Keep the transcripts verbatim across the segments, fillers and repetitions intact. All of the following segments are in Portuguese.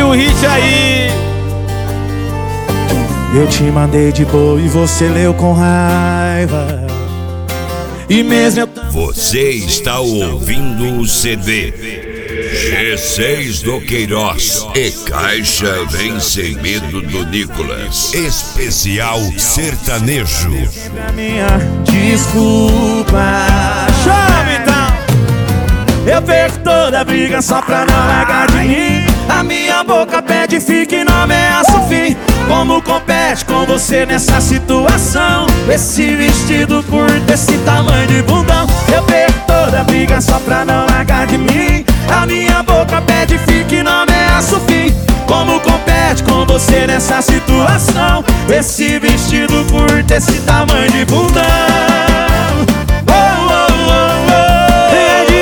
o hit aí. Eu te mandei de boa e você leu com raiva. E mesmo eu... Você está ouvindo o C D G seis do Queiroz e Caixa Vem Sem Medo do Nicolas. Especial sertanejo. A minha desculpa. Chama então. Eu perco toda a briga só pra não largar de mim. A minha boca pede fique e não ameaça o fim. Como compete com você nessa situação? Esse vestido curto, esse tamanho de bundão. Eu perco toda a briga só pra não largar de mim. A minha boca pede fique e não ameaça o fim. Como compete com você nessa situação? Esse vestido curto, esse tamanho de bundão. Oh, oh, oh, oh.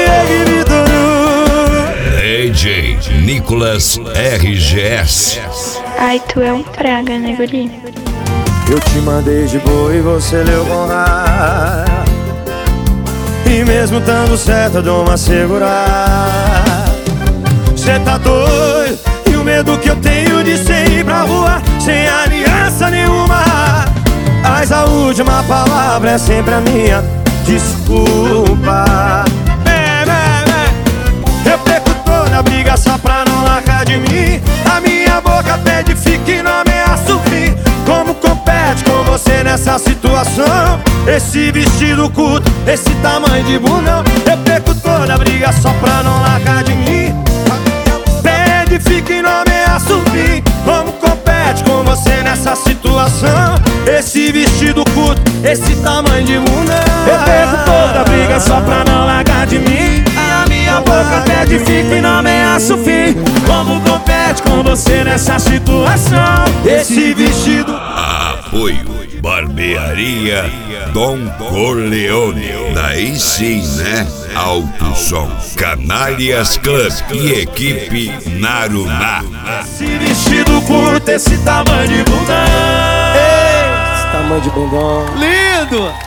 D J Nicolas R G S. Ai, tu é um praga, né, guri? Eu te mandei de boa e você leu com raiva. E mesmo dando certo eu dou uma segurada. Cê tá doido? E o medo que eu tenho de cê ir pra rua sem aliança nenhuma. Mas a última palavra é sempre a minha desculpa. É, é, é. Eu perco toda a briga só pra não largar de mim. A minha boca pede fique e não ameaça o fim. Como compete com você nessa situação? Esse vestido curto, esse tamanho de bundão. Eu perco toda a briga só pra não largar de mim. Pede fique e não ameaça o fim. Como compete com você nessa situação? Esse vestido curto, esse tamanho de bundão. Eu perco toda a briga só pra não largar de mim. A minha boca pede fique e não ameaça o fim. Como compete com você nessa situação? Esse vestido... Apoio Barbearia Dom Corleone. Daí sim, né? Alto Som, Canárias Club e equipe Naruná. Esse vestido curto, esse tamanho de bundão. Esse tamanho de bundão. Lindo.